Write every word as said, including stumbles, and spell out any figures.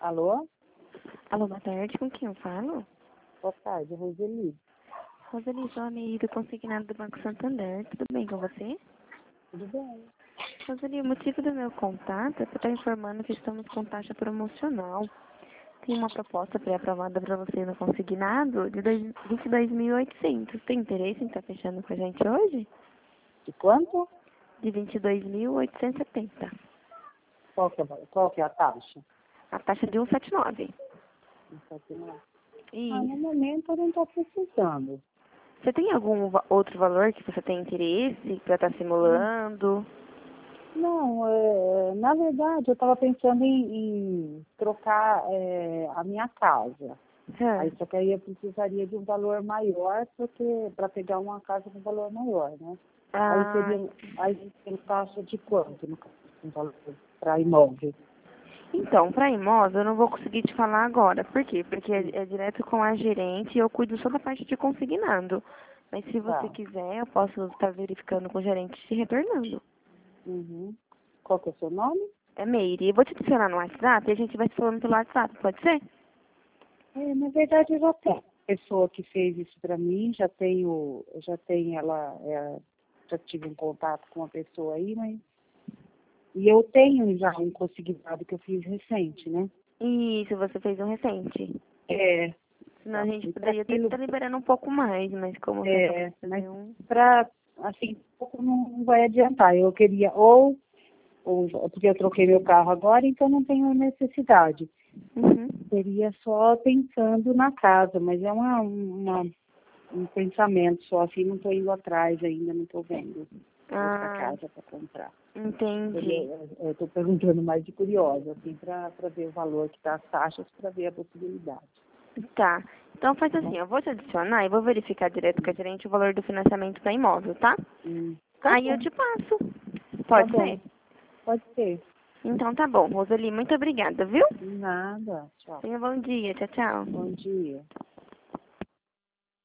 Alô? Alô, boa tarde. Com quem eu falo? Boa tarde, Roseli. Roseli, sou a Meire do consignado do Banco Santander. Tudo bem com você? Tudo bem? Roseli, o motivo do meu contato é para estar informando que estamos com taxa promocional. Tem uma proposta pré-aprovada para você no consignado de vinte e dois mil e oitocentos. Tem interesse em estar fechando com a gente hoje? De quanto? De vinte e dois mil oitocentos e setenta. Qual que é, qual que é a taxa? A taxa de cento e setenta e nove. Não sei se não é. Ah, E no momento eu não estou precisando. você tem algum va- outro valor que você tem interesse para estar simulando? Não, é, na verdade eu estava pensando em, em trocar é, a minha casa. Hã? Aí só que aí eu precisaria de um valor maior porque para pegar uma casa com valor maior, né? Aí Ah, seria aí seria taxa de quanto no caso, um valor para imóvel? então, para imóvel eu não vou conseguir te falar agora. Por quê? Porque Hum, é, é direto com a gerente e eu cuido só da parte de consignado. Mas se você Tá. quiser, eu posso estar verificando com o gerente e te retornando. Uhum. Qual que é o seu nome? É Meire. Eu vou te adicionar no WhatsApp e a gente vai se falando pelo WhatsApp, pode ser? É, na verdade, eu já tenho pessoa que fez isso para mim, já tenho, já tenho ela, é, já tive um contato com uma pessoa aí, mas e eu tenho já um consignado que eu fiz recente, né? Isso, você fez um recente. É, Senão a tá. gente E para poderia até aquilo, estar liberando um pouco mais, mas como você acabou é, de mas fazer um... para assim, pouco não vai adiantar. Eu queria ou, ou porque eu troquei meu carro agora, então não tenho necessidade. Uhum. Seria só pensando na casa, mas é uma, uma um pensamento só, assim, não estou indo atrás ainda, não estou vendo outra Ah, casa para comprar. entendi. Eu estou perguntando mais de curiosa, assim, para ver o valor que está as taxas, para ver a possibilidade. Tá. Então faz Tá assim, bom? eu vou te adicionar e vou verificar direto com a gerente o valor do financiamento para imóvel, tá? Hum, tá Aí eu bom, te passo. tá Pode bom. ser? Pode ser. Então tá bom, Roseli, muito obrigada, viu? Nada. Tchau. Tenha um bom dia, tchau, tchau. Bom dia.